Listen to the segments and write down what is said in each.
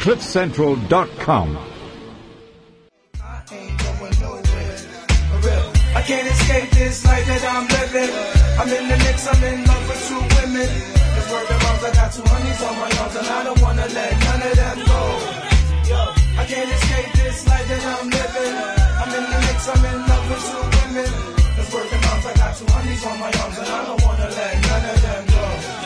cliffcentral.com. I can't escape this life that I'm living. I'm in the mix, I'm in love with two women. This word of moms, I got two honeys on my arms, and I don't wanna let none of them go. Yo, I can't escape this life that I'm living. I'm in the mix, I'm in love with two women. This word of moms, I got two honeys on my arms, and I don't wanna let none of them go.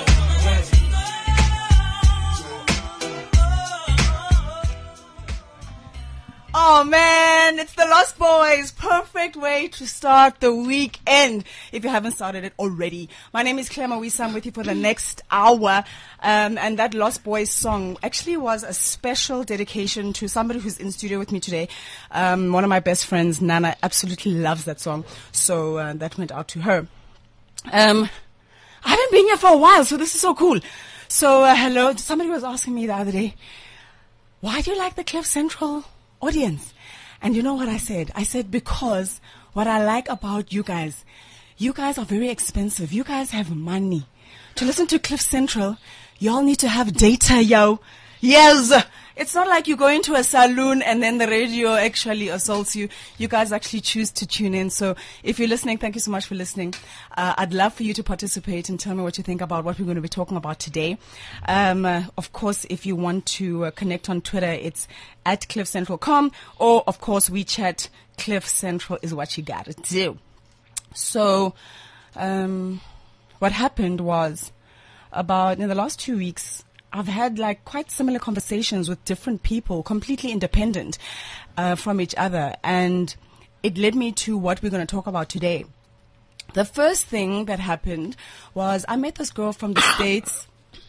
Oh man, it's the Lost Boys. Perfect way to start the weekend if you haven't started it already. My name is Claire Mawisa. I'm with you for the next hour. And that Lost Boys song actually was a special dedication to somebody who's in studio with me today. One of my best friends, Nana, absolutely loves that song. So that went out to her. I haven't been here for a while, so this is so cool. So hello. Somebody was asking me the other day, why do you like the Cliff Central audience? And you know what I said? I said, because what I like about you guys are very expensive. You guys have money. To listen to Cliff Central, y'all need to have data, yo. Yes. It's not like you go into a saloon and then the radio actually assaults you. You guys actually choose to tune in. So if you're listening, thank you so much for listening. I'd love for you to participate and tell me what you think about what we're going to be talking about today. Of course, if you want to connect on Twitter, it's at cliffcentral.com, or of course WeChat. Cliff Central is what you got to do. So what happened was, about in the last 2 weeks, I've had like quite similar conversations with different people, completely independent from each other. And it led me to what we're going to talk about today. The first thing that happened was I met this girl from the States.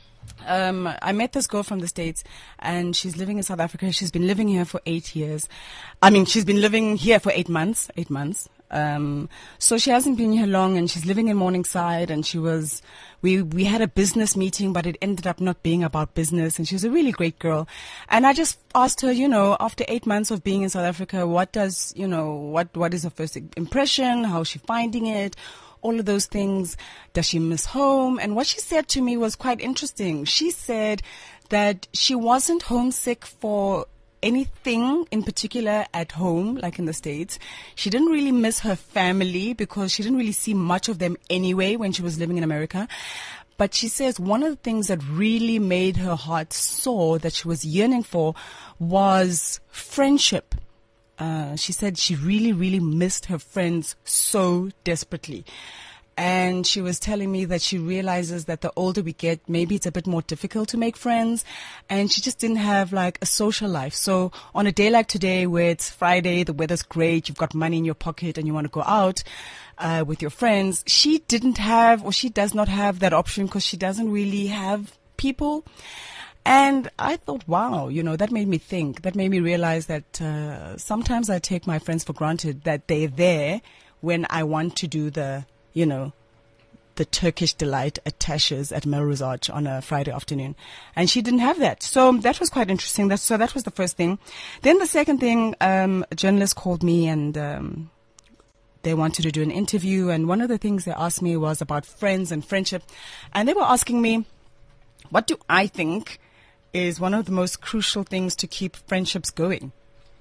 And she's living in South Africa. She's been living here for 8 years. She's been living here for 8 months. So she hasn't been here long, and she's living in Morningside, and we had a business meeting, but it ended up not being about business, and she's a really great girl. And I just asked her, after 8 months of being in South Africa, what is her first impression? How's she finding it? All of those things. Does she miss home? And what she said to me was quite interesting. She said that she wasn't homesick for anything in particular at home, like in the States. She didn't really miss her family because she didn't really see much of them anyway when she was living in America. But she says one of the things that really made her heart soar, that she was yearning for, was friendship. She said she really, really missed her friends so desperately. And she was telling me that she realizes that the older we get, maybe it's a bit more difficult to make friends. And she just didn't have like a social life. So on a day like today, where it's Friday, the weather's great, you've got money in your pocket and you want to go out with your friends, she didn't have, or she does not have that option because she doesn't really have people. And I thought, wow, that made me think. That made me realize that sometimes I take my friends for granted, that they're there when I want to do the Turkish delight at Tasha's at Melrose Arch on a Friday afternoon. And she didn't have that. So that was quite interesting. So that was the first thing. Then the second thing, a journalist called me and they wanted to do an interview. And one of the things they asked me was about friends and friendship. And they were asking me, what do I think is one of the most crucial things to keep friendships going?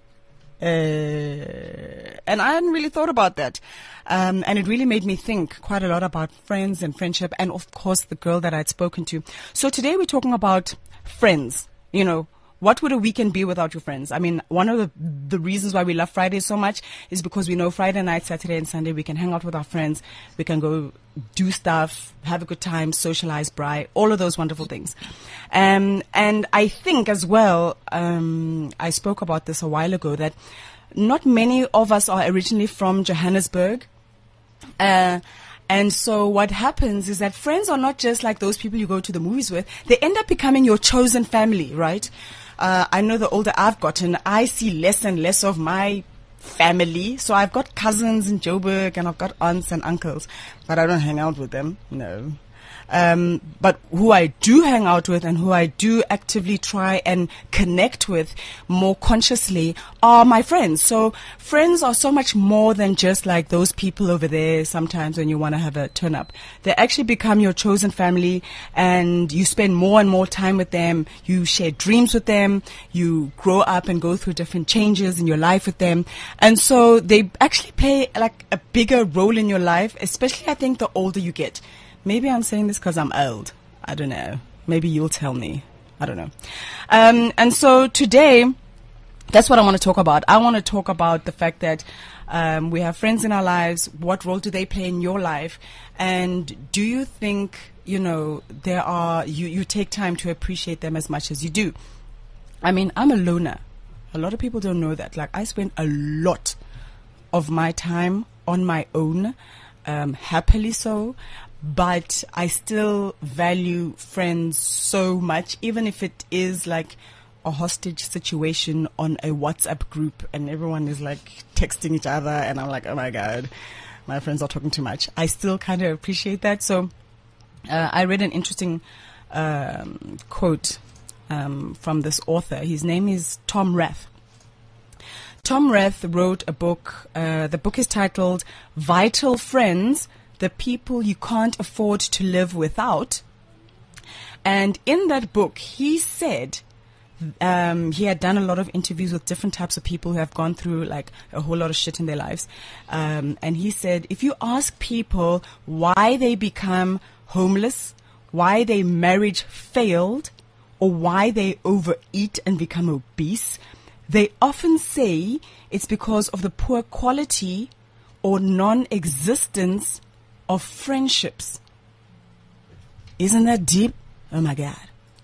And I hadn't really thought about that. And it really made me think quite a lot about friends and friendship, and of course the girl that I'd spoken to. So today we're talking about friends. What would a weekend be without your friends? One of the reasons why we love Fridays so much is because we know Friday night, Saturday and Sunday we can hang out with our friends. We can go do stuff, have a good time, socialize, braai, all of those wonderful things. And I think as well, I spoke about this a while ago, that not many of us are originally from Johannesburg. And so what happens is that friends are not just like those people you go to the movies with. They end up becoming your chosen family, right? I know the older I've gotten, I see less and less of my family. So I've got cousins in Joburg and I've got aunts and uncles, but I don't hang out with them. No. But who I do hang out with and who I do actively try and connect with more consciously are my friends. So friends are so much more than just like those people over there sometimes when you want to have a turn up. They actually become your chosen family, and you spend more and more time with them. You share dreams with them. You grow up and go through different changes in your life with them. And so they actually play like a bigger role in your life, especially I think the older you get. Maybe I'm saying this because I'm old. I don't know. Maybe you'll tell me. I don't know. And so today, that's what I want to talk about. I want to talk about the fact that we have friends in our lives. What role do they play in your life? And do you think, there are, you take time to appreciate them as much as you do? I mean, I'm a loner. A lot of people don't know that. Like, I spend a lot of my time on my own, happily so. But I still value friends so much, even if it is like a hostage situation on a WhatsApp group and everyone is like texting each other and I'm like, oh my God, my friends are talking too much. I still kind of appreciate that. So I read an interesting quote from this author. His name is Tom Rath. Tom Rath wrote a book. The book is titled Vital Friends, the People You Can't Afford to Live Without. And in that book, he said he had done a lot of interviews with different types of people who have gone through like a whole lot of shit in their lives. And he said, if you ask people why they become homeless, why their marriage failed, or why they overeat and become obese, they often say it's because of the poor quality or non-existence of friendships. Isn't that deep? Oh my God.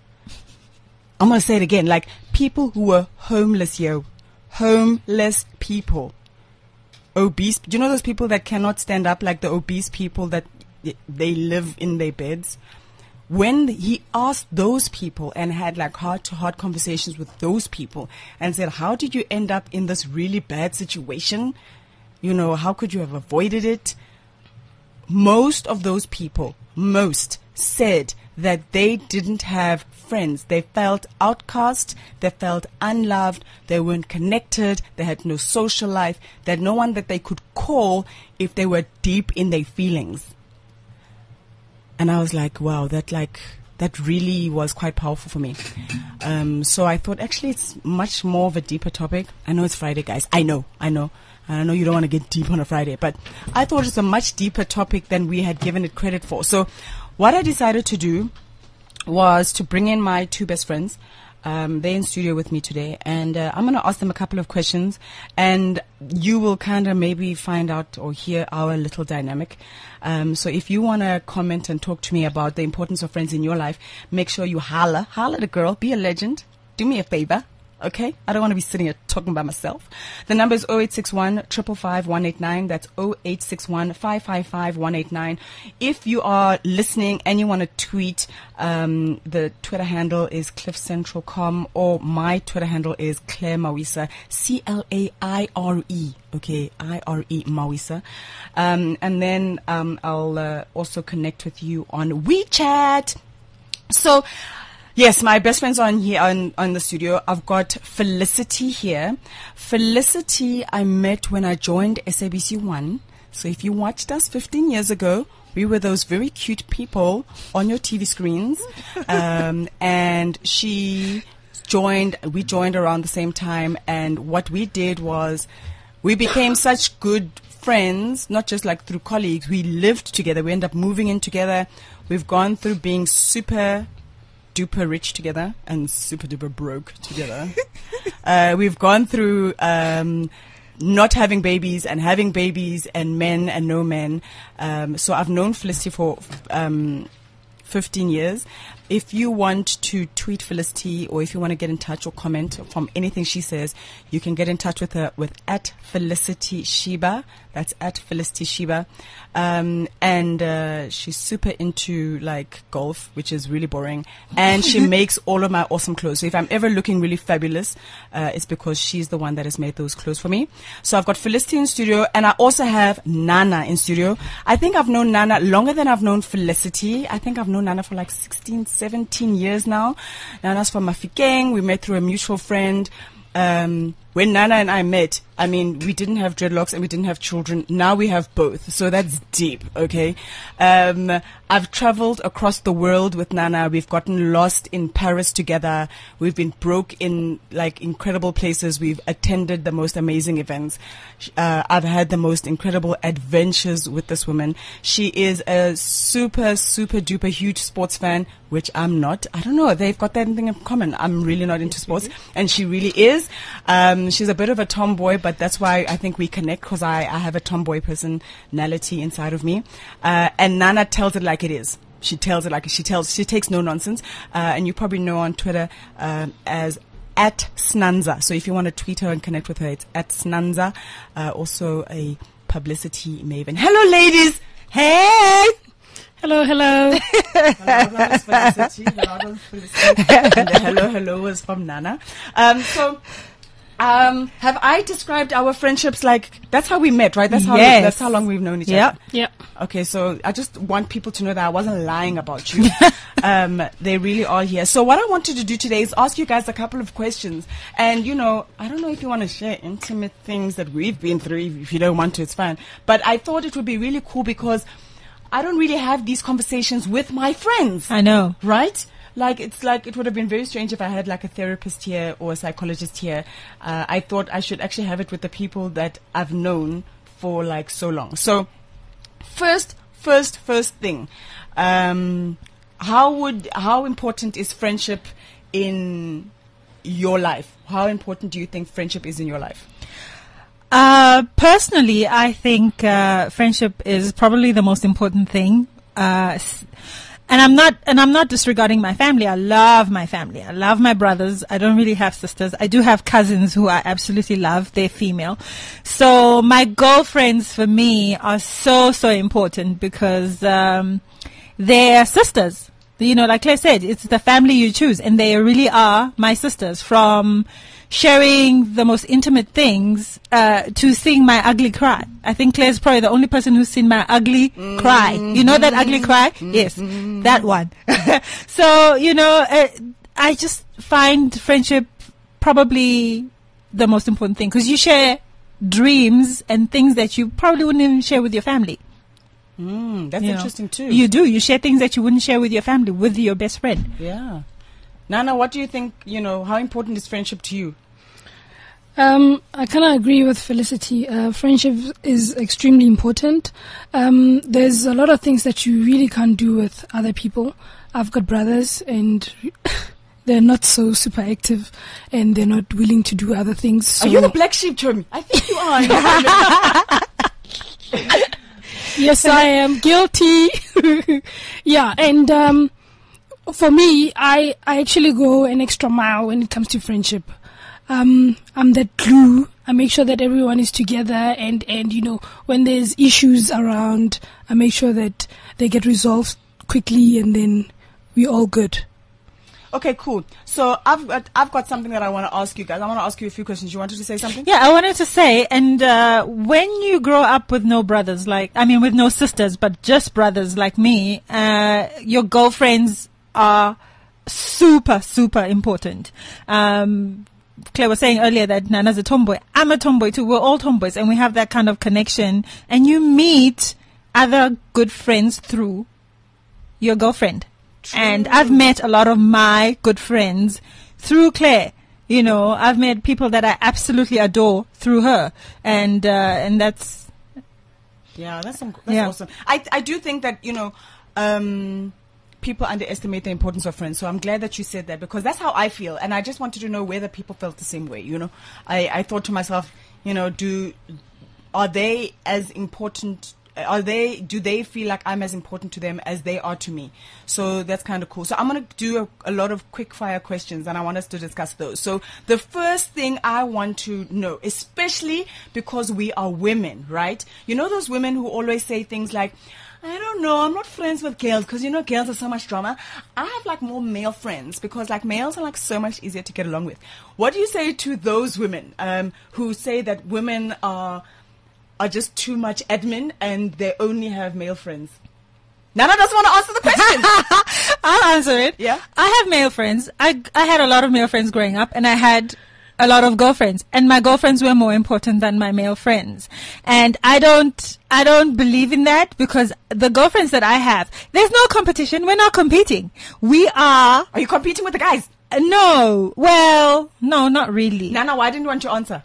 I'm going to say it again. Like people who were homeless, homeless people. Obese. Do you know those people that cannot stand up, like the obese people that they live in their beds? When he asked those people and had like heart-to-heart conversations with those people and said, how did you end up in this really bad situation? How could you have avoided it? Most of those people, said that they didn't have friends. They felt outcast. They felt unloved. They weren't connected. They had no social life. They had no one that they could call if they were deep in their feelings. And I was like, wow, that really was quite powerful for me. So I thought actually it's much more of a deeper topic. I know it's Friday, guys. I know. I know you don't want to get deep on a Friday, but I thought it's a much deeper topic than we had given it credit for. So what I decided to do was to bring in my two best friends. They're in studio with me today, and I'm going to ask them a couple of questions, and you will kind of maybe find out or hear our little dynamic. So if you want to comment and talk to me about the importance of friends in your life, make sure you holler at a girl, be a legend, do me a favor. Okay, I don't want to be sitting here talking by myself. The number is 0861 555 189. That's 0861 555 189. If you are listening and you want to tweet, the Twitter handle is cliffcentral.com, or my Twitter handle is Claire Mawisa, CLAIRE. Okay, IRE Mawisa. And then I'll also connect with you on WeChat. So, yes, my best friends are here on the studio. I've got Felicity here. Felicity, I met when I joined SABC 1. So if you watched us 15 years ago, we were those very cute people on your TV screens. And we joined around the same time. And what we did was we became such good friends, not just like through colleagues. We lived together. We ended up moving in together. We've gone through being super duper rich together and super duper broke together. We've gone through not having babies and having babies and men and no men. So I've known Felicity for 15 years. if you want to tweet Felicity, or if you want to get in touch or comment from anything she says, you can get in touch with her with @FelicitySheba. That's @FelicitySheba. And she's super into like golf, which is really boring. And she makes all of my awesome clothes. So if I'm ever looking really fabulous, it's because she's the one that has made those clothes for me. So I've got Felicity in studio, and I also have Nana in studio. I think I've known Nana longer than I've known Felicity. I think I've known Nana for like 16, 17 years now. Nana's from Mafikeng. We met through a mutual friend. When Nana and I met, I mean, we didn't have dreadlocks and we didn't have children. Now we have both. So that's deep, okay? I've traveled across the world with Nana. We've gotten lost in Paris together. We've been broke in like incredible places. We've attended the most amazing events. I've had the most incredible adventures with this woman. She is a super, super duper huge sports fan, which I'm not. I don't know. They've got that thing in common. I'm really not into sports, and she really is. She's a bit of a tomboy, but that's why I think we connect, because I have a tomboy personality inside of me. And Nana tells it like it is. She tells it like she takes no nonsense. And you probably know on Twitter as @Snanza. So if you want to tweet her and connect with her, it's @Snanza. Also a publicity maven. Hello, ladies. Hey. Hello, hello. And the hello was from Nana. Have I described our friendships like that's how we met, right? That's how long we've known each other. Yeah. Okay, so I just want people to know that I wasn't lying about you. They really are here. So what I wanted to do today is ask you guys a couple of questions. And, you know, I don't know if you want to share intimate things that we've been through. If you don't want to, it's fine. But I thought it would be really cool because I don't really have these conversations with my friends. I know. Right? Like, it's like, it would have been very strange if I had like a therapist here or a psychologist here. I thought I should actually have it with the people that I've known for like so long. So, first thing, how important is friendship in your life? How important do you think friendship is in your life? Personally, I think friendship is probably the most important thing. And I'm not disregarding my family. I love my family. I love my brothers. I don't really have sisters. I do have cousins who I absolutely love. They're female. So my girlfriends for me are so important because they're sisters. You know, like Claire said, it's the family you choose, and they really are my sisters, from sharing the most intimate things to seeing my ugly cry. I think Claire's probably the only person who's seen my ugly cry. You know that ugly cry? Yes, that one. So, you know, I just find friendship probably the most important thing, because you share dreams and things that you probably wouldn't even share with your family. That's interesting too. You do. You share things that you wouldn't share with your family, with your best friend. Yeah. Nana, what do you think, you know, how important is friendship to you? I kind of agree with Felicity. Friendship is extremely important. There's a lot of things that you really can't do with other people. I've got brothers and they're not so super active and they're not willing to do other things. So are you the black sheep, Tommy? I think you are. Yes, I am guilty. Yeah, and for me, I actually go an extra mile when it comes to friendship. I'm that glue. I make sure that everyone is together, and you know, when there's issues around, I make sure that they get resolved quickly, and then we're all good. Okay, cool. So I've got something that I want to ask you guys. I want to ask you a few questions. You wanted to say something? Yeah, I wanted to say, and when you grow up with no brothers, with no sisters, but just brothers like me, your girlfriends are super important. Claire was saying earlier that Nana's a tomboy. I'm a tomboy too. We're all tomboys, and we have that kind of connection. And you meet other good friends through your girlfriend. True. And I've met a lot of my good friends through Claire. You know, I've met people that I absolutely adore through her, and that's that's awesome. I do think that, you know, people underestimate the importance of friends. So I'm glad that you said that, because that's how I feel, and I just wanted to know whether people felt the same way. You know, I thought to myself, you know, are they as important do they feel like I'm as important to them as they are to me? So that's kind of cool. So I'm going to do a lot of quick fire questions, and I want us to discuss those. So the first thing I want to know, especially because we are women, right? You know those women who always say things like, I don't know, I'm not friends with girls because, you know, girls are so much drama. I have like more male friends because like males are like so much easier to get along with. What do you say to those women who say that women are just too much admin and they only have male friends? Nana doesn't want to answer the question. I'll answer it. Yeah. I have male friends. I had a lot of male friends growing up, and I had a lot of girlfriends, and my girlfriends were more important than my male friends. And I don't believe in that, because the girlfriends that I have, there's no competition. We're not competing. We are. Are you competing with the guys? No. Well, no, not really. Nana, why didn't you want to answer?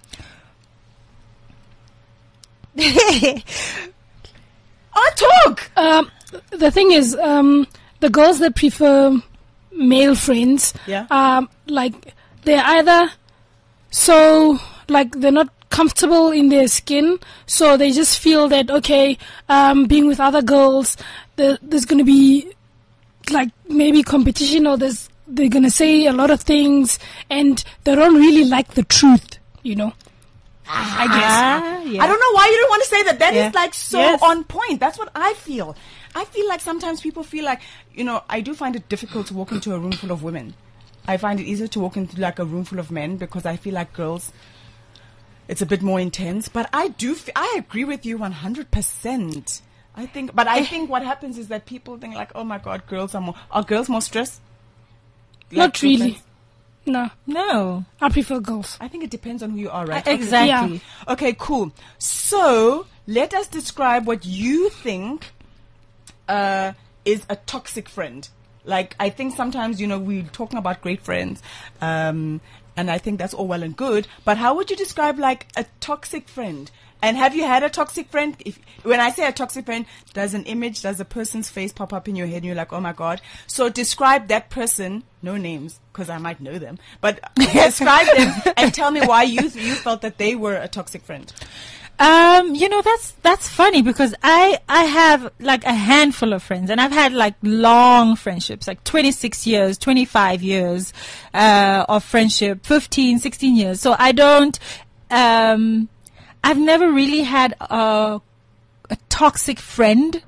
Talk! The thing is, the girls that prefer male friends, Yeah. like, they're either so, like, they're not comfortable in their skin, so they just feel that, okay, being with other girls, there's going to be, like, maybe competition, or they're going to say a lot of things, and they don't really like the truth, you know. I guess. Yeah. I don't know why you don't want to say that. That is Yeah. like so Yes. on point. That's what I feel. I feel like sometimes people feel like, you know, I do find it difficult to walk into a room full of women. I find it easier to walk into like a room full of men, because I feel like girls, it's a bit more intense. But I agree with you 100%. I think what happens is that people think like, oh my God, are girls more stressed? Not really. girlfriends? No. I prefer girls. I think it depends on who you are, right? Exactly. Yeah. Okay, cool. So let us describe what you think is a toxic friend. Like, I think sometimes, you know, we're talking about great friends, and I think that's all well and good. But how would you describe like a toxic friend? And have you had a toxic friend? When I say a toxic friend, does a person's face pop up in your head and you're like, oh my God? So describe that person, no names, because I might know them, but describe them and tell me why you felt that they were a toxic friend. You know, that's funny, because I have like a handful of friends, and I've had like long friendships, like 26 years, 25 years, of friendship, 15, 16 years. So I don't, I've never really had a toxic friend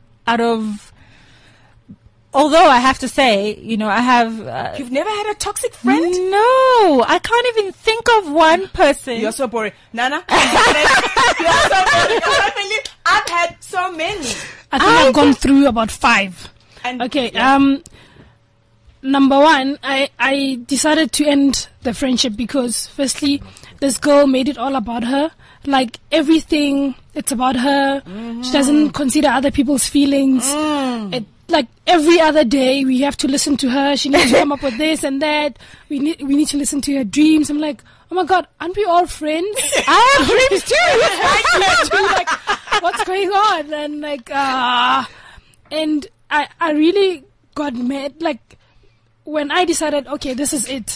although I have to say, you know, I have... You've never had a toxic friend? No, I can't even think of one person. You're so boring. Nana, you're so boring. You can't believe I've had so many. I think I've gone through about 5. And Okay, yeah. Number one, I decided to end the friendship because, firstly, this girl made it all about her. Like, everything, it's about her. Mm-hmm. She doesn't consider other people's feelings. Like, every other day, we have to listen to her. She needs to come up with this and that. We need to listen to her dreams. I'm like, oh my God, aren't we all friends? I have dreams too. Like, what's going on? And like, and I really got mad. Like, when I decided, okay, this is it,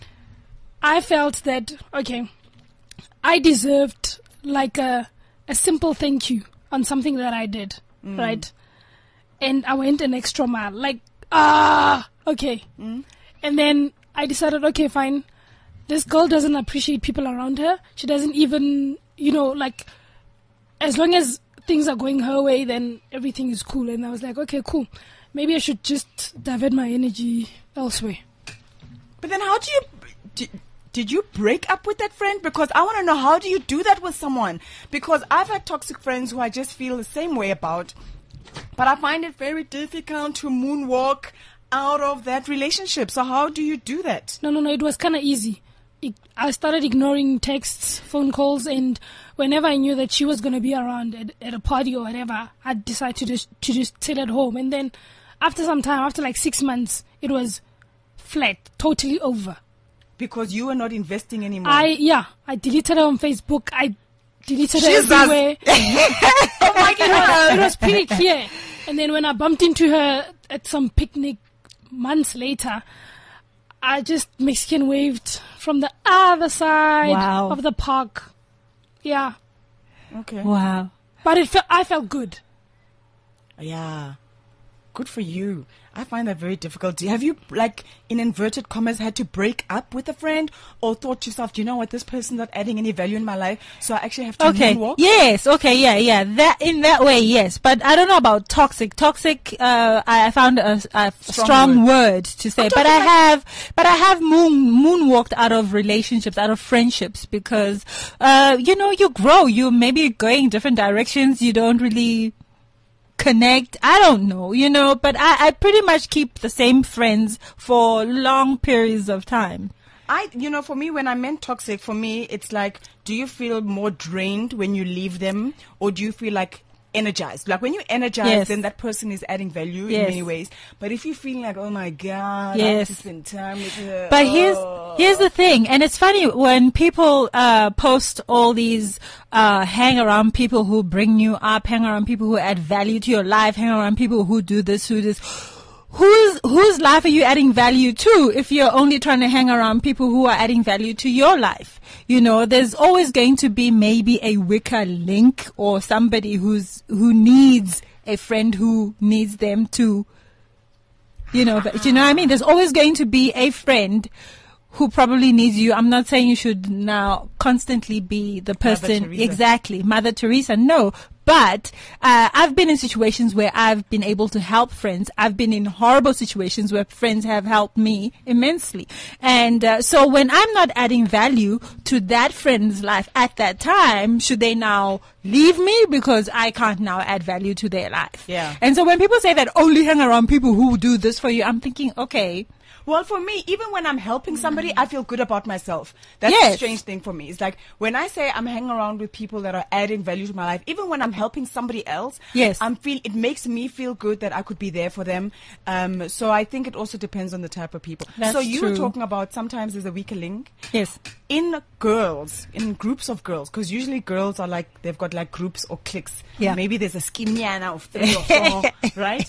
I felt that, okay, I deserved like a simple thank you on something that I did, right? And I went an extra mile, like, okay. And then I decided, okay, fine. This girl doesn't appreciate people around her. She doesn't even, you know, like, as long as things are going her way, then everything is cool. And I was like, okay, cool. Maybe I should just divert my energy elsewhere. But then how did you break up with that friend? Because I want to know, how do you do that with someone? Because I've had toxic friends who I just feel the same way about. But I find it very difficult to moonwalk out of that relationship. So how do you do that? No, it was kind of easy. I started ignoring texts, phone calls, and whenever I knew that she was going to be around at a party or whatever, I'd decide to just sit at home. And then after some time, after like 6 months, it was flat, totally over. Because you were not investing anymore. I deleted her on Facebook. I deleted her everywhere. Oh my God. It was pretty clear. And then when I bumped into her at some picnic months later, I just Mexican waved from the other side of the park. Yeah. Okay. Wow. But I felt good. Yeah. Good for you. I find that very difficult. Have you, like, in inverted commas, had to break up with a friend, or thought to yourself, do you know what, this person's not adding any value in my life, so I actually have to moonwalk? Yes. Okay. Yeah. That in that way, yes. But I don't know about toxic. Toxic. I found a strong word to say. But I have moonwalked out of relationships, out of friendships, because you grow. You maybe going different directions. You don't really connect. I don't know, but I pretty much keep the same friends for long periods of time. For me, when I meant toxic, for me, it's like, do you feel more drained when you leave them, or do you feel like energized? Like when you energize, Yes. then that person is adding value in Yes. many ways. But if you feel like, oh my God, I Yes. have to spend time with her. But here's the thing, and it's funny when people post all these hang around people who bring you up, hang around people who add value to your life, hang around people who do this, who this. Whose life are you adding value to if you're only trying to hang around people who are adding value to your life? There's always going to be maybe a weaker link, or somebody who needs a friend who needs them to, but you know what I mean? There's always going to be a friend who probably needs you. I'm not saying you should now constantly be the person. Teresa. Exactly. Mother Teresa. No. But I've been in situations where I've been able to help friends. I've been in horrible situations where friends have helped me immensely. And so when I'm not adding value to that friend's life at that time, should they now leave me because I can't now add value to their life? Yeah. And so when people say that only hang around people who do this for you, I'm thinking, okay. Well, for me, even when I'm helping somebody, I feel good about myself. That's Yes. a strange thing for me. It's like when I say I'm hanging around with people that are adding value to my life, even when I'm helping somebody else, Yes. it makes me feel good that I could be there for them. So I think it also depends on the type of people. That's so you were true. talking about sometimes there's a weaker link. Yes. In groups of girls, because usually girls are like, they've got like groups or cliques. Yeah. Maybe there's a skimiana of 3 or 4, right?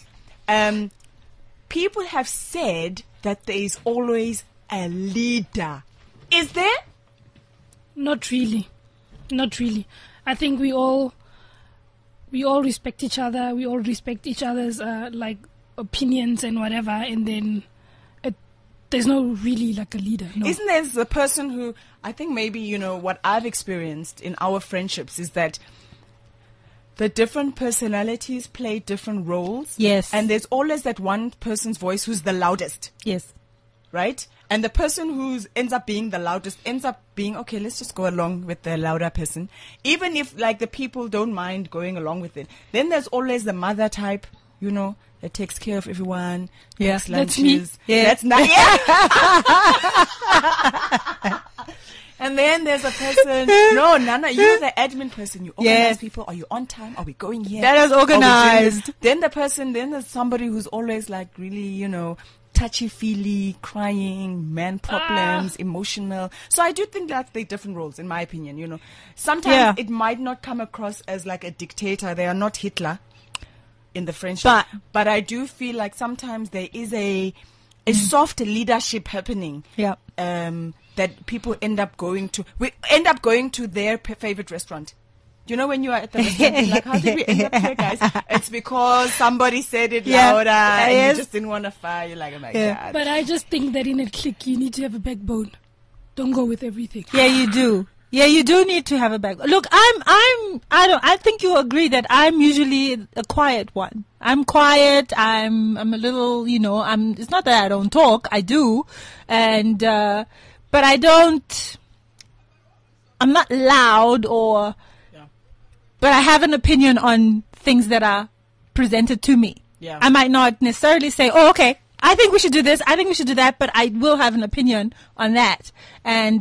People have said that there is always a leader. Is there? Not really. I think we all respect each other. We all respect each other's opinions and whatever. And then there's no really like a leader. No. Isn't there the person who, I think maybe, what I've experienced in our friendships is that the different personalities play different roles. Yes. And there's always that one person's voice who's the loudest, Yes. right? And the person who ends up being the loudest ends up being, okay, let's just go along with the louder person. Even if like the people don't mind going along with it. Then there's always the mother type, that takes care of everyone. Yeah. cooks That's me. lunches. Yeah. That's not, yeah. And then there's a person, no, Nana, you're the admin person. You organize Yes. people. Are you on time? Are we going here? That is Are we doing organized. this? Then there's somebody who's always like really, touchy-feely, crying, man problems, emotional. So I do think that they're different roles, in my opinion, Sometimes Yeah. it might not come across as like a dictator. They are not Hitler in the friendship. But I do feel like sometimes there is a soft leadership happening. Yeah. That people end up going to. We end up going to their favorite restaurant. When you are at the restaurant, you're like, how did we end up here, guys? It's because somebody said it Yeah. louder and Yes. you just didn't want to fire. You're like, oh my Yeah. God. But I just think that in a clique, you need to have a backbone. Don't go with everything. Yeah, you do. Yeah, you do need to have a back. Look, I think you agree that I'm usually a quiet one. I'm quiet. I'm a little, it's not that I don't talk. I do. And, but I'm not loud but I have an opinion on things that are presented to me. Yeah. I might not necessarily say, oh, okay, I think we should do this. I think we should do that. But I will have an opinion on that. And,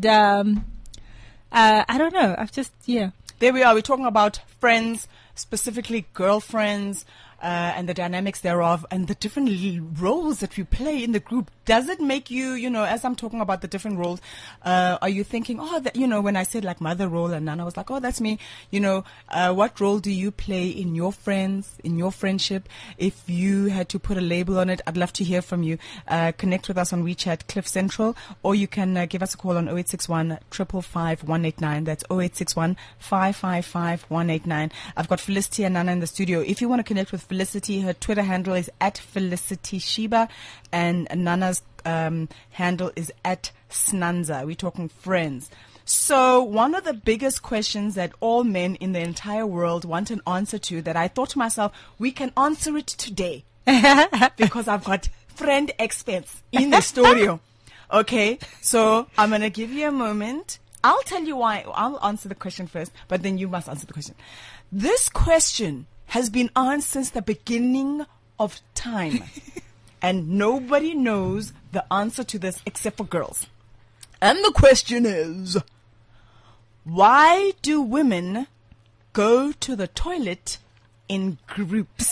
I don't know. There we are. We're talking about friends, specifically girlfriends, and the dynamics thereof, and the different roles that we play in the group. does it make you, as I'm talking about the different roles, are you thinking, when I said like mother role and Nana was like, oh, that's me, what role do you play in your friends, in your friendship? If you had to put a label on it, I'd love to hear from you. Connect with us on WeChat, Cliff Central, or you can give us a call on 0861 555 189. That's 0861 555 189. I've got Felicity and Nana in the studio. If you want to connect with Felicity, her Twitter handle is @FelicityShiba, and Nana's handle is @Snanza. We're talking friends. So one of the biggest questions that all men in the entire world want an answer to, that I thought to myself, we can answer it today because I've got friend experts in the studio. Okay, so I'm going to give you a moment. I'll tell you why. I'll answer the question first, but then you must answer the question. This question has been asked since the beginning of time. And nobody knows the answer to this except for girls. And the question is, why do women go to the toilet in groups?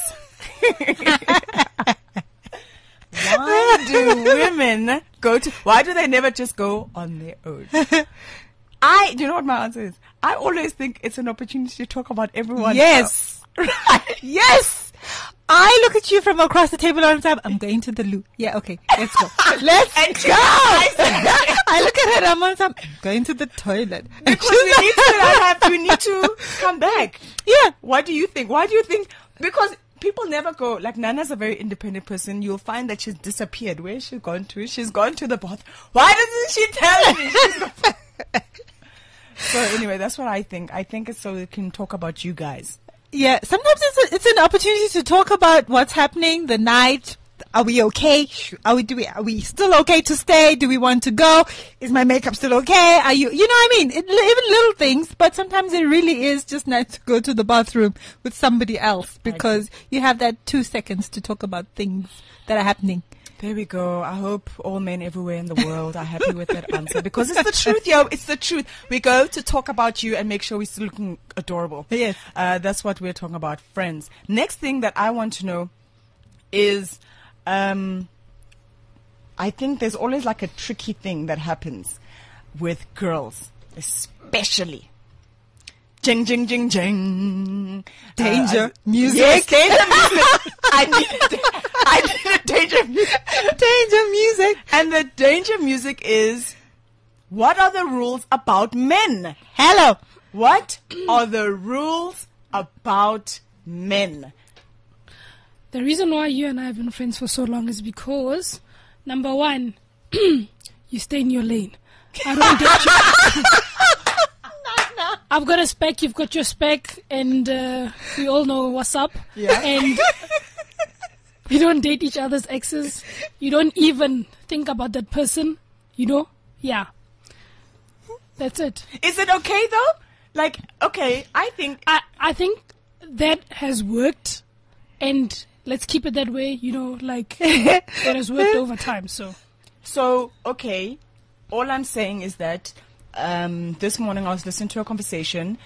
Why do women why do they never just go on their own? Do you know what my answer is? I always think it's an opportunity to talk about everyone Yes. else. Right? Yes. I look at you from across the table all the time. I'm going to the loo. Yeah, okay. Let's go. Let's go. I look at her. I'm all the time. I'm going to the toilet. Because we need to come back. Yeah. What do you think? Why do you think? Because people never go. Like, Nana's a very independent person. You'll find that she's disappeared. Where has she gone to? She's gone to the bath. Why doesn't she tell me? So anyway, that's what I think. I think it's so we can talk about you guys. Yeah, sometimes it's an opportunity to talk about what's happening, the night. Are we okay? Are we still okay to stay? Do we want to go? Is my makeup still okay? Are you know what I mean? Even little things, but sometimes it really is just nice to go to the bathroom with somebody else because you have that 2 seconds to talk about things that are happening. There we go. I hope all men everywhere in the world are happy with that answer because it's the truth, yo. It's the truth. We go to talk about you and make sure we're still looking adorable. Yes. That's what we're talking about, friends. Next thing that I want to know is, I think there's always like a tricky thing that happens with girls, especially. Jing, jing, jing, jing. Danger music. Yes, danger music. I need a danger music. Danger music. And the danger music is, what are the rules about men? Hello. What are the rules about men? The reason why you and I have been friends for so long is because, number one, you stay in your lane. I don't date you. I've got a spec, you've got your spec, and we all know what's up. Yeah. And we don't date each other's exes. You don't even think about that person, Yeah. That's it. Is it okay though? Like, okay, I think that has worked, and let's keep it that way, it has worked over time, so. So, okay, all I'm saying is that this morning I was listening to a conversation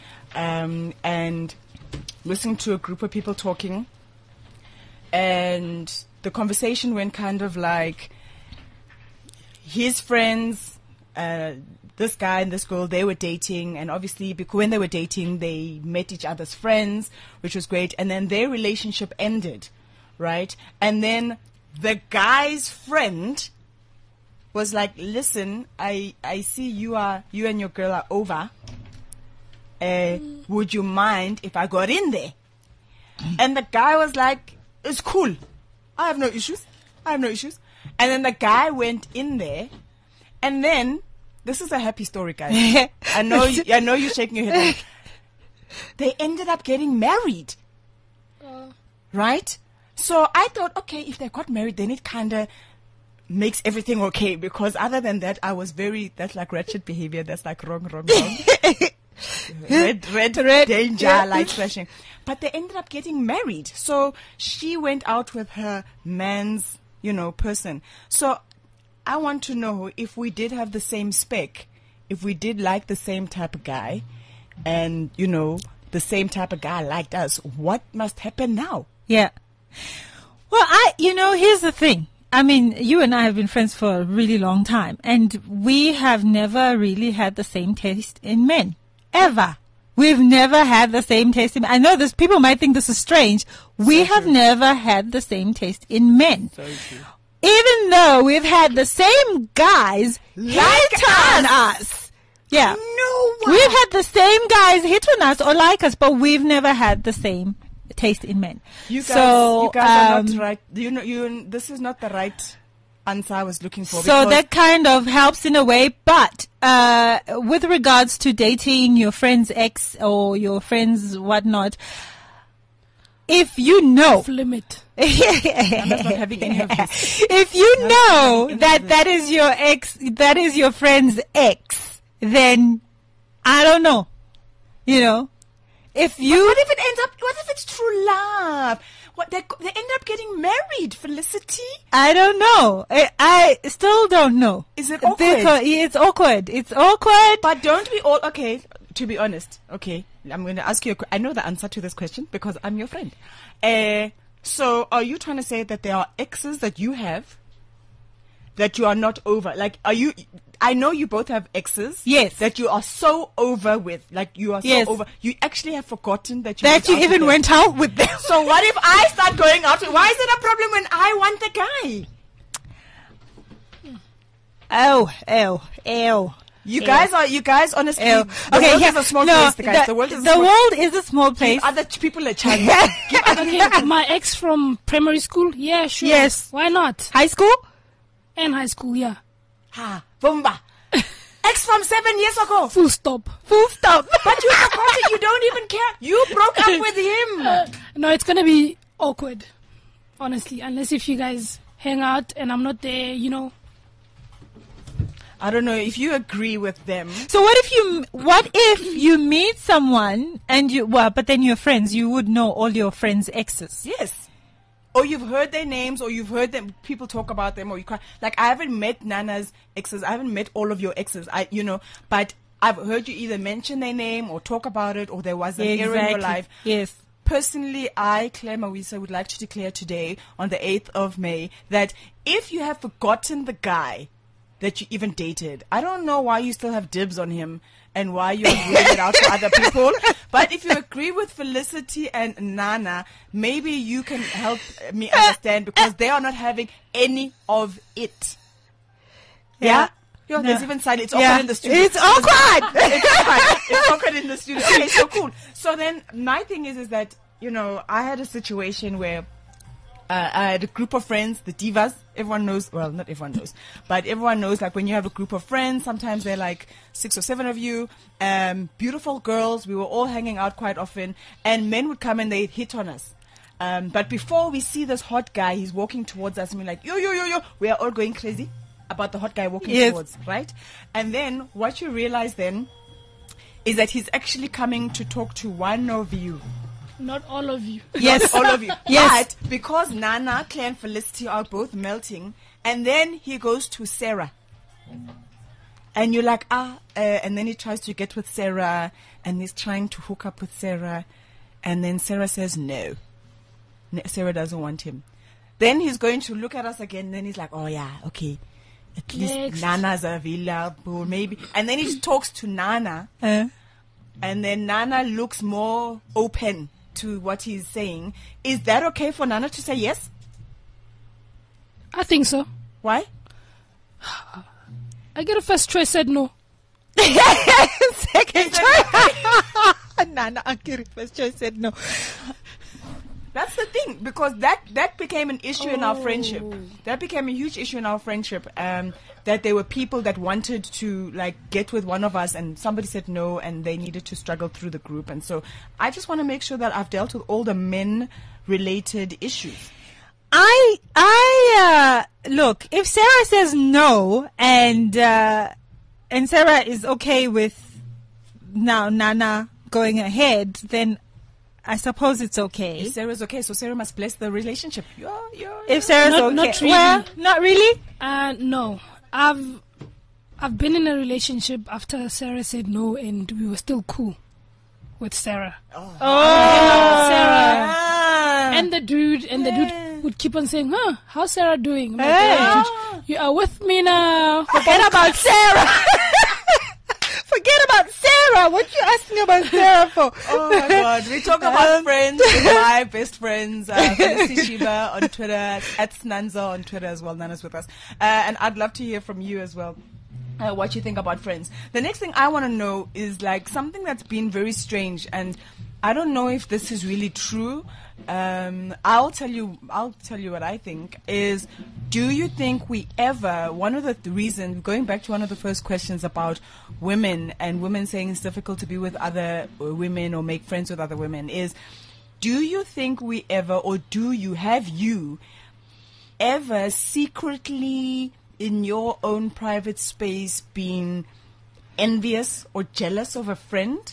and listening to a group of people talking, and the conversation went kind of like his friends, this guy and this girl, they were dating, and obviously when they were dating they met each other's friends, which was great, and then their relationship ended, right? And then the guy's friend was like, listen, I see you and your girl are over. Would you mind if I got in there? And the guy was like, it's cool. I have no issues. And then the guy went in there, and then, this is a happy story, guys. I know you're shaking your head. Like, they ended up getting married. Right? So I thought, okay, if they got married, then it kind of makes everything okay, because other than that, that's like ratchet behavior. That's like wrong. red, danger, yeah. light flashing. But they ended up getting married. So she went out with her man's, person. So I want to know if we did have the same spec, if we did like the same type of guy, and, the same type of guy liked us, what must happen now? Yeah. Well, here's the thing. I mean, you and I have been friends for a really long time, and we have never really had the same taste in men. Ever. We've never had the same taste in men. I know this, people might think this is strange. We have never had the same taste in men. So true. Even though we've had the same guys hit on us. Yeah. No way. We've had the same guys hit on us or like us, but we've never had the same taste in men. You guys, so, you guys are not right. You know, this is not the right answer I was looking for. So that kind of helps in a way, but with regards to dating your friend's ex or your friend's whatnot, if you know, Limit. I'm not having any of this. if you know that is your ex, that is your friend's ex, then I don't know, you know. If you, What if it ends up? What if it's true love? What they end up getting married, Felicity? I don't know. I still don't know. Is it awkward? It's awkward. It's awkward. But don't we all? Okay, to be honest, okay, I'm going to ask you. I know the answer to this question because I'm your friend. So, are you trying to say that there are exes that you have that you are not over? Like, are you? I know you both have exes. Yes. That you are so over with. Like, you are so Yes. over. You actually have forgotten that you That went you out with even them. went out with them. So what if I start going out with? Why is it a problem when I want the guy? Oh. You guys honestly. Ew. The world is a small place, guys. The world is a small world is a small place. Give other people a chance. Give other Okay, my ex from primary school, yeah, sure. Yes. Why not? High school? And high school, yeah. Ha, Vumba. Ex from 7 years ago. Full stop. Full stop. But you forgot it. You don't even care. You broke up with him. No, it's gonna be awkward, honestly, unless if you guys hang out and I'm not there, you know. I don't know if you agree with them. So what if you meet someone and but then you're friends, you would know all your friends' exes. Yes. Or you've heard their names, or you've heard them, people talk about them, or you can't. Like, I haven't met Nana's exes. I haven't met all of your exes. But I've heard you either mention their name or talk about it, or there was an era in your life. Yes. Personally, I, Claire Mawisa, would like to declare today, on the 8th of May, that if you have forgotten the guy that you even dated, I don't know why you still have dibs on him and why you're ruling it out for other people. But if you agree with Felicity and Nana, maybe you can help me understand, because they are not having any of it. Yeah? Yo, there's even silence. It's awkward in the studio. It's awkward. It's awkward in the studio. Okay, so cool. So then my thing is that, you know, I had a situation where I had a group of friends, the divas. Everyone knows, well, not everyone knows, but everyone knows, like, when you have a group of friends, sometimes they're like 6 or 7 of you, beautiful girls. We were all hanging out quite often, and men would come and they'd hit on us. But before we see this hot guy, he's walking towards us, and we're like, yo, we are all going crazy about the hot guy walking towards, right? And then what you realize then is that he's actually coming to talk to one of you. Not all of you. Yes. All of you. Yes. But because Nana, Claire, and Felicity are both melting, and then he goes to Sarah. And you're like, and then he tries to get with Sarah, and he's trying to hook up with Sarah, and then Sarah says no. Sarah doesn't want him. Then he's going to look at us again, and then he's like, oh yeah, okay. At least Next. Nana's available, maybe. And then he talks to Nana, and then Nana looks more open to what he's saying. Is that okay for Nana to say yes? I think so. Why? I get a first choice said no. Second choice. Nana, first choice said no. That's the thing, because that became an issue in our friendship. That became a huge issue in our friendship. That there were people that wanted to, like, get with one of us, and somebody said no, and they needed to struggle through the group. And so I just want to make sure that I've dealt with all the men-related issues. Look, if Sarah says no, and Sarah is okay with now Nana going ahead, then I suppose it's okay. If Sarah's okay, so Sarah must bless the relationship. If Sarah's okay. Not really. Well, not really. No. I've been in a relationship after Sarah said no, and we were still cool with Sarah. Oh. Sarah Ah. and the dude would keep on saying, how's Sarah doing? I'm like, you are with me now. Forget about Sarah. Forget about Sarah. What you asking about Sarah for? Oh my God. We talk about friends with my best friends. Felicity Shiba on Twitter, at Snanza on Twitter as well. Nana's with us. And I'd love to hear from you as well. What you think about friends. The next thing I want to know is like something that's been very strange, and I don't know if this is really true. I'll tell you what I think is, do you think we ever, one of the reasons, going back to one of the first questions about women and women saying it's difficult to be with other women or make friends with other women, is, do you think we ever, or have you ever secretly in your own private space been envious or jealous of a friend?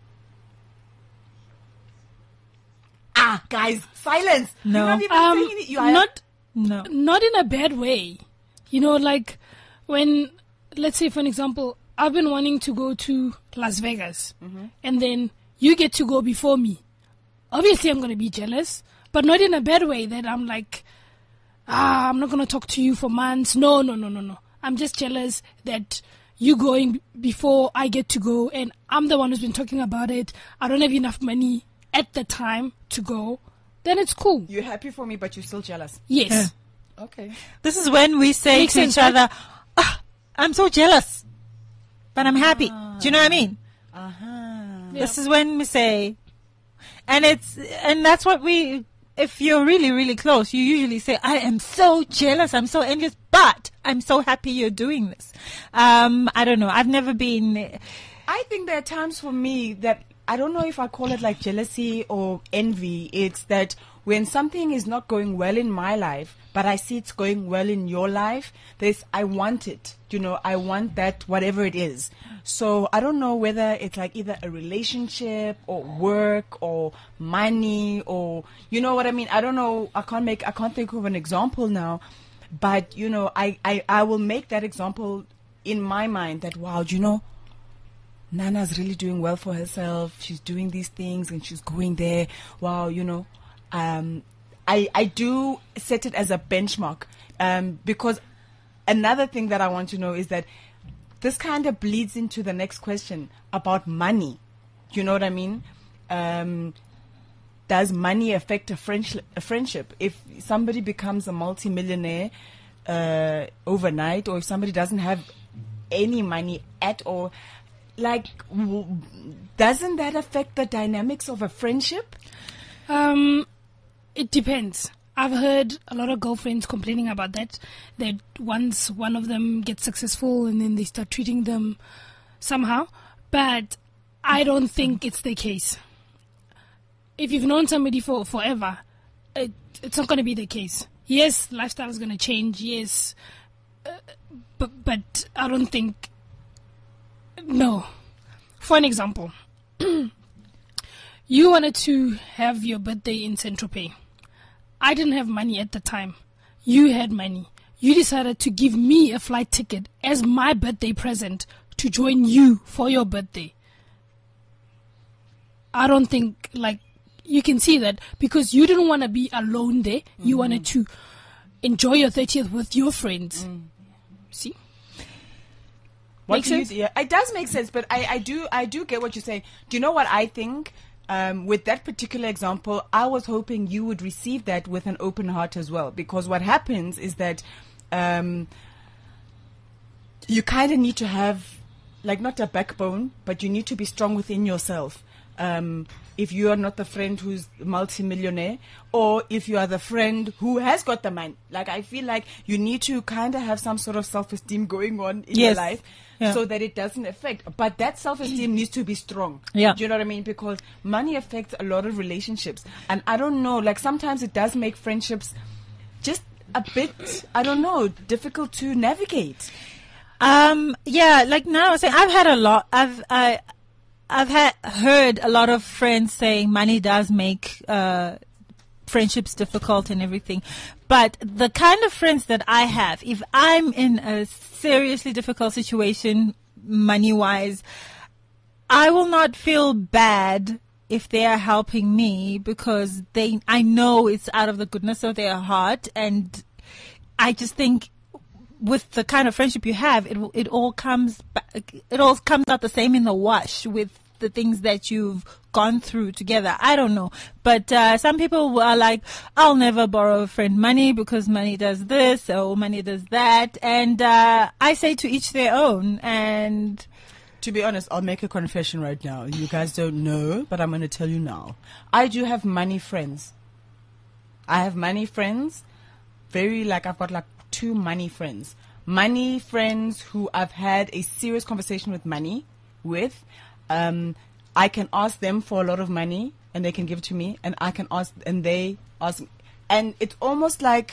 Guys, silence. No. You're not even saying it. You are Not in a bad way. You know, like when, let's say for an example, I've been wanting to go to Las Vegas, and then you get to go before me. Obviously, I'm going to be jealous, but not in a bad way that I'm like, I'm not going to talk to you for months. No. I'm just jealous that you going before I get to go, and I'm the one who's been talking about it. I don't have enough money at the time to go. Then it's cool. You're happy for me, but you're still jealous. Yes. Okay. This is when we say Makes to sense, each other, I'm so jealous, but I'm happy. Do you know what I mean? Uh-huh. This is when we say, and that's what we, if you're really, really close, you usually say, I am so jealous, I'm so envious, but I'm so happy you're doing this. I don't know. I've never been. I think there are times for me that I don't know if I call it like jealousy or envy. It's that when something is not going well in my life, but I see it's going well in your life, I want it. You know, I want that, whatever it is. So I don't know whether it's like either a relationship or work or money or, you know what I mean? I don't know. I can't think of an example now, but you know, I will make that example in my mind that, wow, you know, Nana's really doing well for herself. She's doing these things and she's going there. Wow, you know, I do set it as a benchmark, because another thing that I want to know is that this kind of bleeds into the next question about money. You know what I mean? Does money affect a friendship? If somebody becomes a multimillionaire overnight, or if somebody doesn't have any money at all, like, doesn't that affect the dynamics of a friendship? It depends. I've heard a lot of girlfriends complaining about that once one of them gets successful and then they start treating them somehow. But I don't think it's the case. If you've known somebody for forever, it's not going to be the case. Yes, lifestyle is going to change. Yes, but I don't think. No. For an example, you wanted to have your birthday in Saint-Tropez. I didn't have money at the time. You had money. You decided to give me a flight ticket as my birthday present to join you for your birthday. I don't think, like, you can see that because you didn't want to be alone there. You wanted to enjoy your 30th with your friends. See? Makes sense? Yeah, it does make sense, but I do get what you're saying. Do you know what I think? With that particular example, I was hoping you would receive that with an open heart as well, because what happens is that you kind of need to have, like, not a backbone, but you need to be strong within yourself. If you are not the friend who's multimillionaire, or if you are the friend who has got the money. Like, I feel like you need to kind of have some sort of self-esteem going on in your life, so that it doesn't affect. But that self-esteem needs to be strong. Yeah. Do you know what I mean? Because money affects a lot of relationships. And I don't know, like, sometimes it does make friendships just a bit, I don't know, difficult to navigate. Yeah, like now I was saying, I've had a lot. I've heard a lot of friends saying money does make friendships difficult and everything. But the kind of friends that I have, if I'm in a seriously difficult situation money-wise, I will not feel bad if they are helping me because I know it's out of the goodness of their heart. And I just think with the kind of friendship you have, it all comes out the same in the wash with the things that you've gone through together. I don't know. But some people are like, I'll never borrow a friend money because money does this or money does that. And I say to each their own. And to be honest, I'll make a confession right now. You guys don't know, but I'm going to tell you now. I do have money friends. I have money friends. I've got like 2 money friends. Money friends who I've had a serious conversation with money with. I can ask them for a lot of money and they can give it to me, and I can ask and they ask me. And it's almost like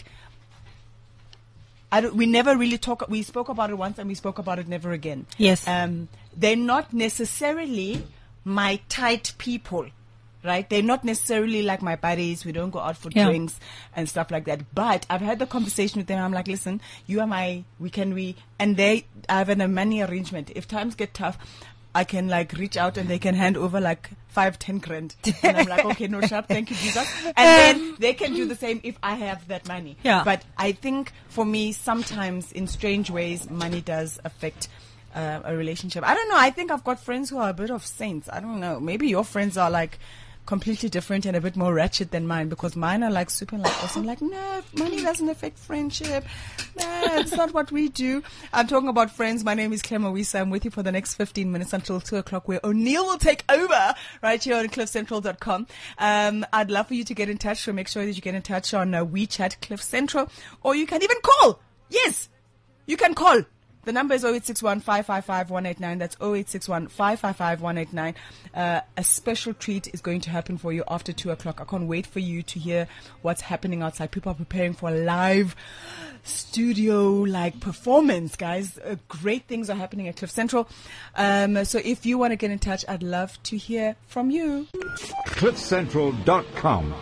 we never really talk. We spoke about it once and we spoke about it never again. Yes. They're not necessarily my tight people, right? They're not necessarily like my buddies. We don't go out for drinks and stuff like that. But I've had the conversation with them. I'm like, listen, you are and I have a money arrangement. If times get tough, I can like reach out and they can hand over like 5-10 grand. And I'm like, okay, no sharp, thank you, Jesus. And then they can do the same if I have that money. Yeah. But I think for me, sometimes in strange ways, money does affect a relationship. I don't know. I think I've got friends who are a bit of saints. I don't know. Maybe your friends are like completely different and a bit more ratchet than mine, because mine are like super like awesome. Like, no, money doesn't affect friendship. No, it's not what we do. I'm talking about friends. My name is Claire Mawisa. I'm with you for the next 15 minutes until 2 o'clock, where O'Neill will take over right here on cliffcentral.com. I'd love for you to get in touch. So make sure that you get in touch on WeChat Cliff Central, or you can even call. Yes, you can call. The number is 0861 555 189. That's 0861 555 189. A special treat is going to happen for you after 2 o'clock. I can't wait for you to hear what's happening outside. People are preparing for a live studio performance, guys. Great things are happening at Cliff Central. So if you want to get in touch, I'd love to hear from you. cliffcentral.com.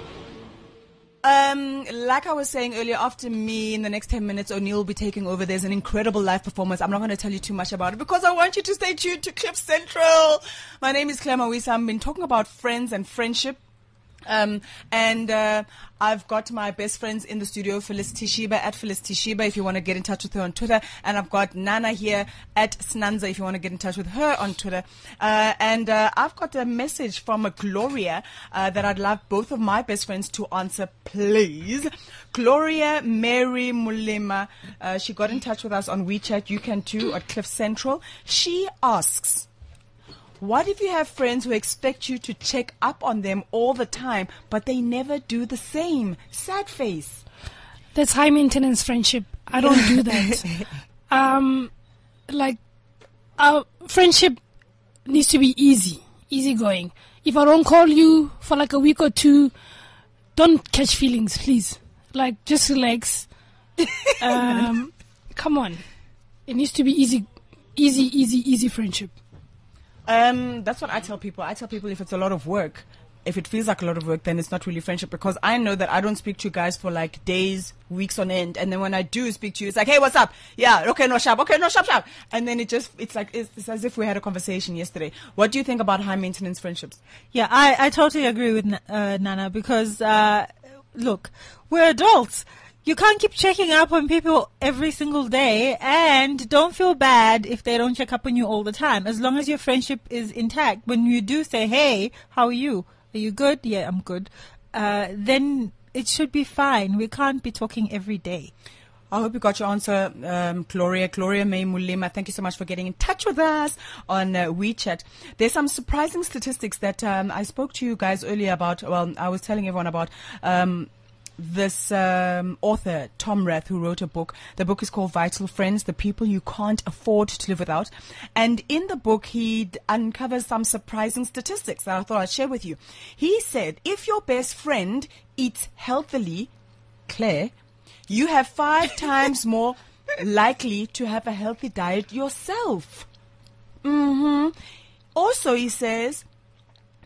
Like I was saying earlier, after me, in the next 10 minutes, O'Neill will be taking over. There's an incredible live performance. I'm not going to tell you too much about it because I want you to stay tuned to Cliff Central. My name is Claire Mawisa. I've been talking about friends and friendship. I've got my best friends in the studio, Felicity Sheba at Felicity Sheba, if you want to get in touch with her on Twitter. And I've got Nana here at Snanza, if you want to get in touch with her on Twitter. I've got a message from a Gloria that I'd love both of my best friends to answer, please. Gloria Mary Mulema, she got in touch with us on WeChat. You can too, at Cliff Central. She asks, what if you have friends who expect you to check up on them all the time, but they never do the same? Sad face. That's high maintenance friendship. I don't do that. Our friendship needs to be easy going. If I don't call you for like a week or two, don't catch feelings, please. Just relax. Come on. It needs to be easy friendship. That's what I tell people. I tell people if it's a lot of work, if it feels like a lot of work, then it's not really friendship, because I know that I don't speak to you guys for like days, weeks on end. And then when I do speak to you, it's like, hey, what's up? Yeah. Okay. No sharp. Okay. No sharp. And then it's as if we had a conversation yesterday. What do you think about high maintenance friendships? Yeah, I totally agree with Nana, because, look, we're adults. You can't keep checking up on people every single day, and don't feel bad if they don't check up on you all the time. As long as your friendship is intact, when you do say, hey, how are you? Are you good? Yeah, I'm good. Then it should be fine. We can't be talking every day. I hope you got your answer, Gloria May Mulema. Thank you so much for getting in touch with us on WeChat. There's some surprising statistics that I spoke to you guys earlier about. Well, I was telling everyone about this author, Tom Rath, who wrote a book. The book is called Vital Friends, The People You Can't Afford to Live Without. And in the book, he uncovers some surprising statistics that I thought I'd share with you. He said, if your best friend eats healthily, Claire, you have 5 times more likely to have a healthy diet yourself. Also, he says,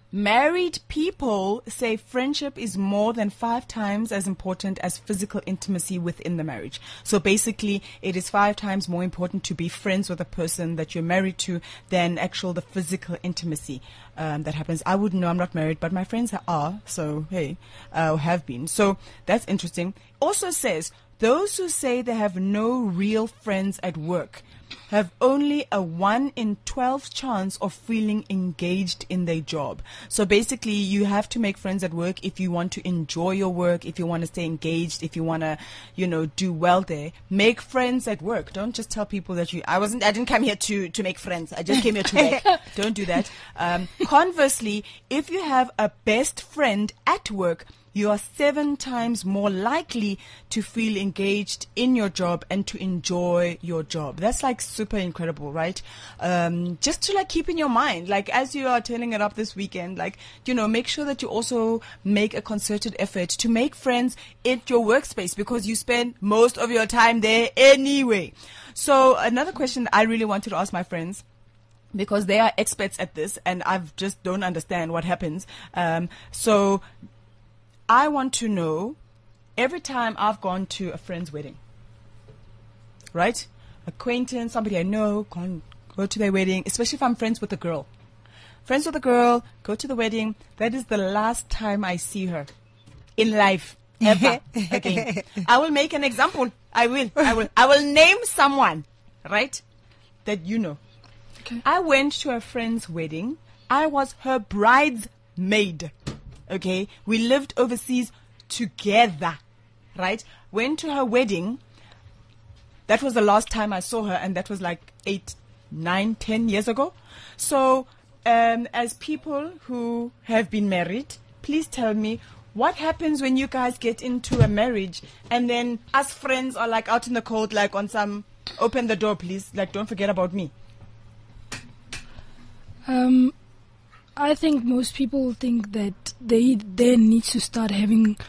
married people say friendship is more than 5 times as important as physical intimacy within the marriage. So basically, it is 5 times more important to be friends with a person that you're married to than the physical intimacy that happens. I wouldn't know, I'm not married, but my friends are, so hey, have been. So that's interesting. Also says, those who say they have no real friends at work have only a 1 in 12 chance of feeling engaged in their job. So basically, you have to make friends at work if you want to enjoy your work, if you want to stay engaged, if you want to, do well there. Make friends at work. Don't just tell people that I didn't come here to make friends. I just came here to work. Don't do that. Conversely, if you have a best friend at work, you are 7 times more likely to feel engaged in your job and to enjoy your job. That's like super incredible, right? Just to keep in your mind, as you are turning it up this weekend, make sure that you also make a concerted effort to make friends in your workspace because you spend most of your time there anyway. So another question that I really wanted to ask my friends, because they are experts at this and I just don't understand what happens. So I want to know, every time I've gone to a friend's wedding, right? Acquaintance, somebody I know, go to their wedding, especially if I'm friends with a girl. Friends with a girl, go to the wedding. That is the last time I see her in life, ever again. I will make an example. I will name someone, right? That you know. Okay. I went to a friend's wedding. I was her bridesmaid. Okay, we lived overseas together, right? Went to her wedding. That was the last time I saw her, and that was 8, 9, 10 years ago. So, as people who have been married, please tell me what happens when you guys get into a marriage, and then us friends are out in the cold, on some, open the door, please. Don't forget about me. I think most people think that they then need to start having,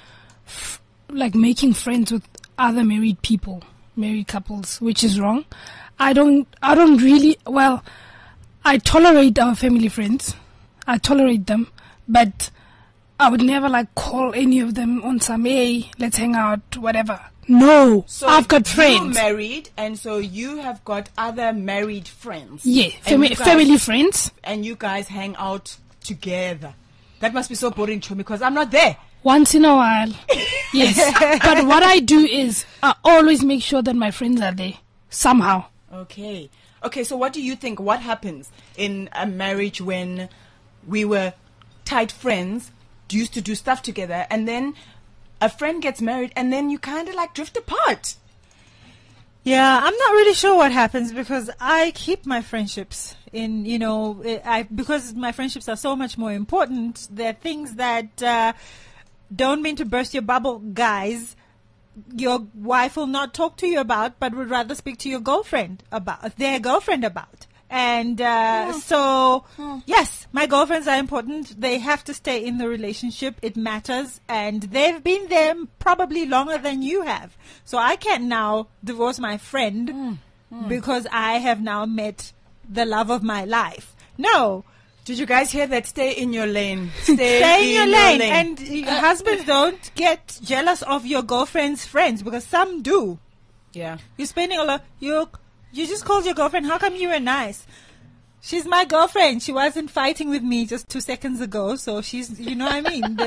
making friends with other married people, married couples, which is wrong. I don't really, I tolerate our family friends. I tolerate them, but I would never call any of them on some, hey, let's hang out, whatever. No, so I've got friends. You're married, and so you have got other married friends. Yeah, family friends. And you guys hang out together. That must be so boring to me because I'm not there. Once in a while, yes. But what I do is I always make sure that my friends are there somehow. Okay, so what do you think? What happens in a marriage when we were tight friends, used to do stuff together, and then a friend gets married, and then you kind of drift apart? Yeah, I'm not really sure what happens because I keep my friendships in, because my friendships are so much more important. They're things that don't mean to burst your bubble, guys. Your wife will not talk to you about, but would rather speak to your girlfriend about, their girlfriend about. And yes, my girlfriends are important. They have to stay in the relationship. It matters. And they've been there probably longer than you have. So I can't now divorce my friend because I have now met the love of my life. No. Did you guys hear that? Stay in your lane. Stay in your lane. And husbands don't get jealous of your girlfriend's friends because some do. Yeah. You're spending a lot. You just called your girlfriend. How come you were nice? She's my girlfriend. She wasn't fighting with me just 2 seconds ago. So she's, you know what I mean?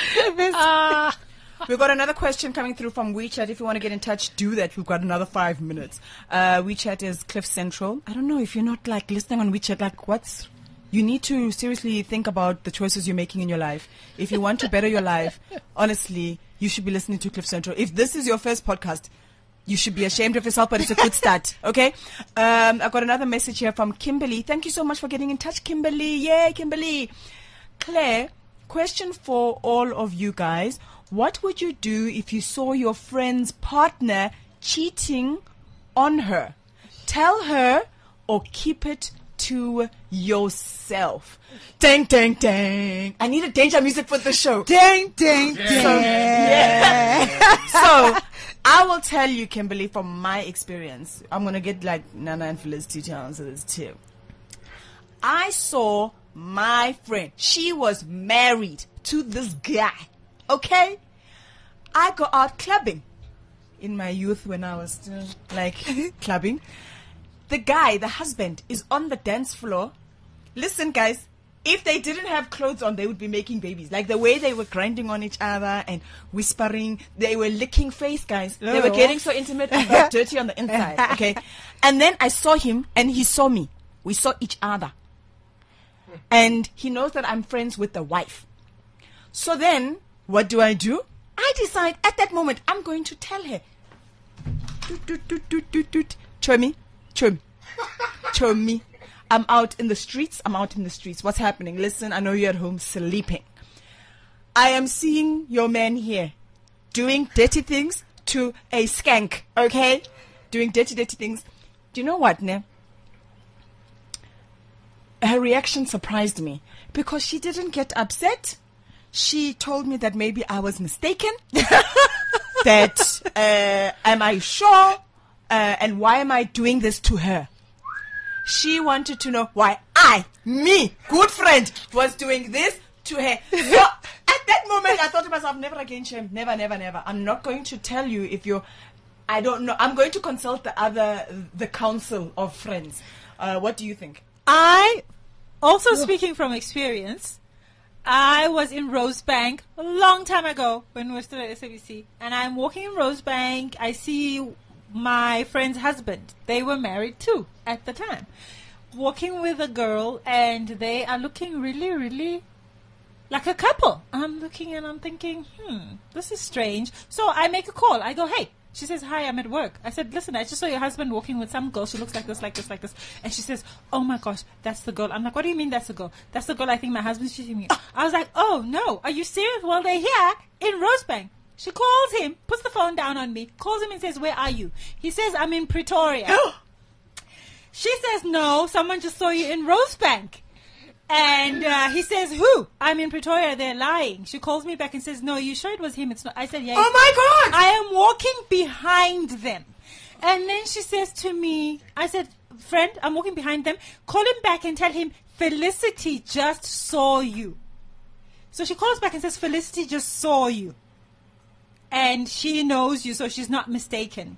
We've got another question coming through from WeChat. If you want to get in touch, do that. We've got another 5 minutes. WeChat is Cliff Central. I don't know if you're not listening on WeChat, you need to seriously think about the choices you're making in your life. If you want to better your life, honestly, you should be listening to Cliff Central. If this is your first podcast, you should be ashamed of yourself, but it's a good start. Okay? I've got another message here from Kimberly. Thank you so much for getting in touch, Kimberly. Yay, Kimberly. Claire, question for all of you guys. What would you do if you saw your friend's partner cheating on her? Tell her or keep it to yourself. Dang, dang, dang. I need a danger music for the show. Dang, dang, dang. So, I will tell you, Kimberly, from my experience. I'm going to get Nana and Felicity to answer this too. I saw my friend, she was married to this guy. Okay? I go out clubbing in my youth when I was still like clubbing. The guy, the husband, is on the dance floor. Listen, guys, if they didn't have clothes on, they would be making babies. Like the way they were grinding on each other and whispering, they were licking face, guys. They were getting so intimate and got dirty on the inside, okay? And then I saw him and he saw me. We saw each other. And he knows that I'm friends with the wife. So then, what do? I decide at that moment, I'm going to tell her. Chomi. I'm out in the streets. What's happening? Listen, I know you're at home sleeping. I am seeing your man here doing dirty things to a skank, okay? Doing dirty things. Do you know what, ne? Her reaction surprised me because she didn't get upset. She told me that maybe I was mistaken. That, am I sure? And why am I doing this to her? She wanted to know why me, good friend, was doing this to her. So at that moment, I thought to myself, never again, Shem. Never. I'm not going to tell you if you're, I don't know. I'm going to consult the council of friends. What do you think? I, also speaking from experience, I was in Rosebank a long time ago when we were still at SABC. And I'm walking in Rosebank. I see my friend's husband. They were married too at the time. Walking with a girl and they are looking really, really like a couple. I'm looking and I'm thinking, this is strange. So I make a call. I go, hey. She says, hi, I'm at work. I said, listen, I just saw your husband walking with some girl. She looks like this. And she says, oh my gosh, that's the girl. I'm like, what do you mean that's the girl? That's the girl I think my husband's cheating me. I was like, oh no, are you serious? Well, they're here in Rosebank. She calls him, puts the phone down on me, calls him and says, where are you? He says, I'm in Pretoria. She says, no, someone just saw you in Rosebank. And he says, who? I'm in Pretoria. They're lying. She calls me back and says, no, you sure it was him? It's not. I said, yeah. Oh my God! I am walking behind them. And then she says to me, I said, friend, I'm walking behind them. Call him back and tell him, Felicity just saw you. So she calls back and says, Felicity just saw you. And she knows you, so she's not mistaken.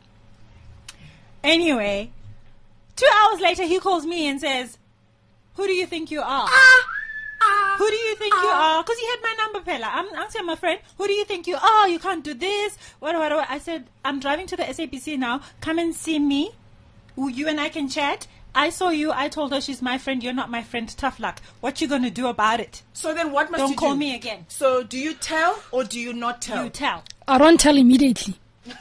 Anyway, 2 hours later, he calls me and says, who do you think you are? Who do you think you are? Because he had my number, Pella. I'm asking my friend, who do you think you are? You can't do this. What? I said, I'm driving to the SABC now. Come and see me. You and I can chat. I saw you. I told her she's my friend. You're not my friend. Tough luck. What you going to do about it? So then what must you do? Don't call me again. So do you tell or do you not tell? You tell. I don't tell immediately.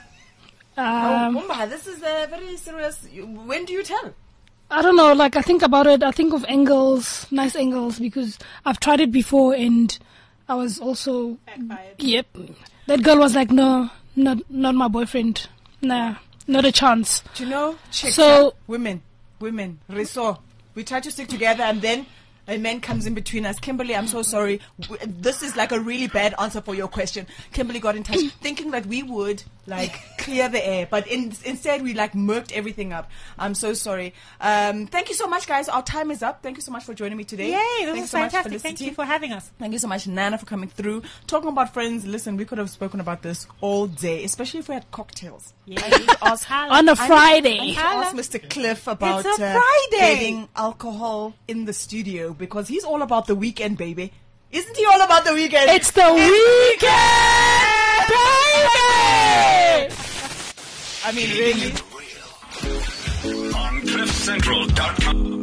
Umba, this is very serious. When do you tell? I don't know, like I think about it, I think of angles, nice angles, because I've tried it before and I was also, Backfired. Yep. That girl was like, no, not my boyfriend. Nah, not a chance. Do you know, chicks, So- women, resort. We try to stick together and then a man comes in between us. Kimberly, I'm so sorry. This is like a really bad answer for your question. Kimberly got in touch thinking that we would like clear the air, but instead we like murked everything up. I'm so sorry. Thank you so much, guys. Our time is up. Thank you so much for joining me today. Yay, Thank this you is so much, fantastic. Thank Felicity. you for having us. Thank you so much, Nana, for coming through. Talking about friends, listen, we could have spoken about this all day, especially if we had cocktails. Yeah. I need to ask On a I Friday. need to ask Mr. Cliff about It's a Friday. getting alcohol in the studio because he's all about the weekend, baby. Isn't he all about the weekend? It's the weekend, baby! I mean, really? On CliffCentral.com.